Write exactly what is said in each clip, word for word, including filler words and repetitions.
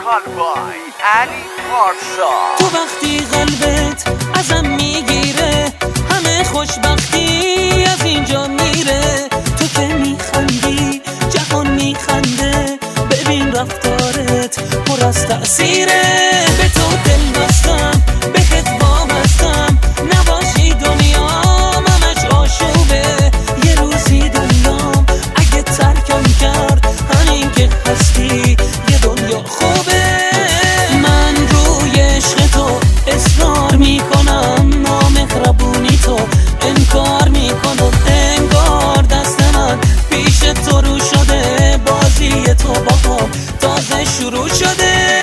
کالبای علی پارسا. تو وقتی قلبت ازم میگیره همه خوشبختی از اینجا میره. تو که میخندی جهان میخنده، ببین رفتارت پر از تأثیره. به تو دل بستم بهت وابستم، نباشی دنیام همش آشوبه. یه روزی دنیام اگه ترکم کرد همین که هستی یه دنیا خوبه. من روی عشق تو اصرار میکنم، نامهربونی تو انکار میکنم. انگار دست من پیش تو رو شده، بازی تو با هم تازه شروع شده.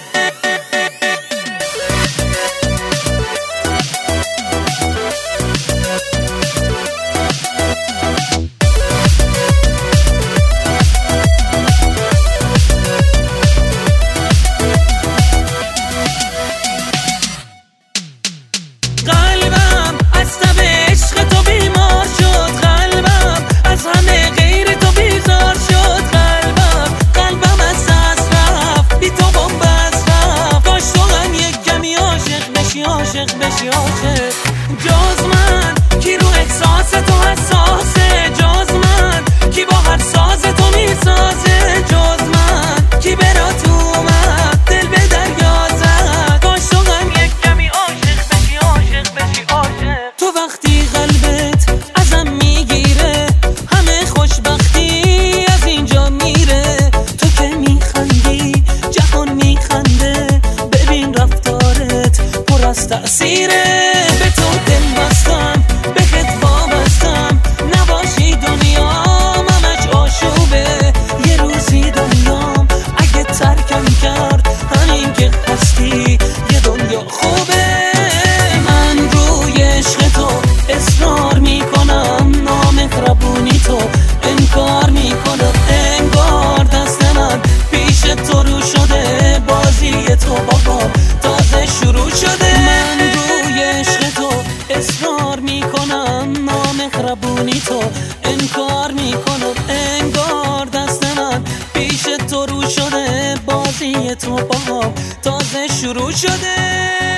قلبم از تب عشق تو بیمار شد، قلبم از همه غیر تو بیزار شد. قلبم قلبم از دست رفت، بی تو بنبست رفت. کاش تو هم یک کمی عاشق بشی، عاشق بشی عاشق. جز من کی رو احساس تو حساسه، جز من کی با هر ساز تو میسازه، جز من کی برات اومد دل به دریا زد. کاش تو هم یک کمی عاشق بشی، عاشق بشی عاشق. تو وقتی قلبت ازم میگیره همه خوشبختی از اینجا میره. تو که میخندی جهان میخنده، ببین رفتارت پر از تأثیره. به تو دل بستم بهت وابستم، نباشی دنیام همش آشوبه. یه روزی دنیام اگه ترکم کرد همین که هستی یه دنیا خوبه. من روی عشق تو اصرار میکنم، نامهربونی تو انکار میکنم. انگار دست من پیش تو رو شده، بازی تو با هم تازه شروع شده. من روی عشق تو اصرار میکنم، نامهربونی تو انکار میکنم. انگار دست من پیش تو رو شده، بازی تو با هم تازه شروع شده.